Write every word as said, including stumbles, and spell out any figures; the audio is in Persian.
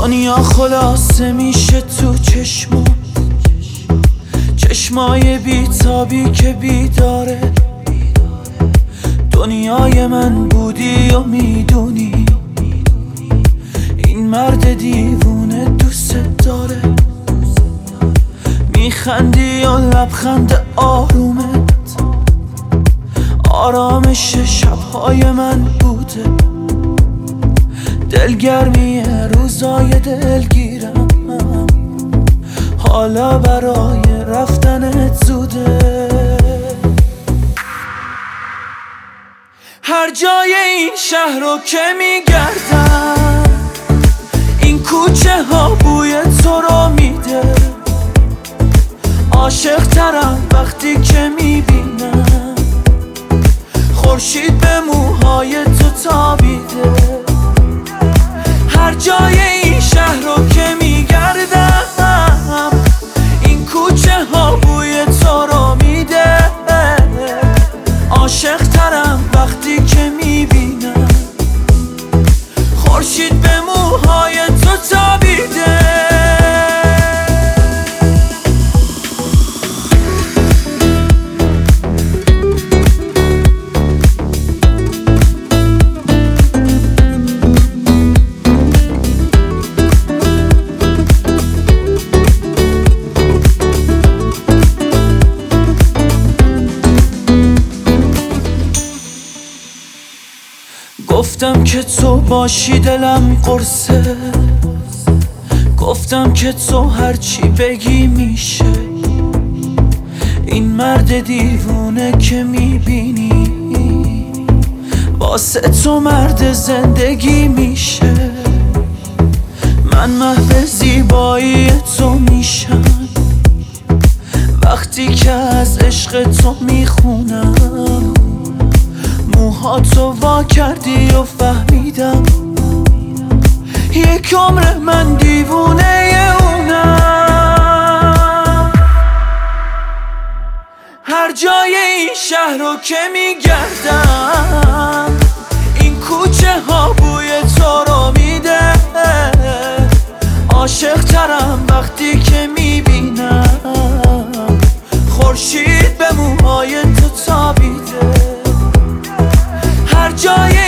دنیا خلاصه میشه تو چشما، چشمای بیتابی که بیداره. دنیای من بودی و میدونی این مرد دیوونه دوست داره. میخندی و لبخند آرومت آرامش شبهای من بوده. دلگرمی روزای دلگیرم حالا برای رفتنت زوده. هر جای این شهر رو که میگردم این کوچه ها بوی تو رو میده. عاشق ترم وقتی که میبینم خورشید به موهای تو تابیده. هر جای این شهر رو که میگردم این کوچه ها بوی تو رو میده. عاشق ترم وقتی که میبینم خورشید به موهای تو تابیده. گفتم که تو باشی دلم قرصه، گفتم که تو هرچی بگی میشه. این مرد دیوونه که میبینی واسه تو مرد زندگی میشه. من محو زیبایی تو میشم وقتی که از عشق تو میخونم. موهاتو وا کردی و فهمیدم یک عمر من دیوونه اونم. هر جای این شهر رو که میگردم این کوچه ها بوی تو رو میده. عاشق ترم وقتی که میبینم خورشید به موهای تو تابیده. هر جای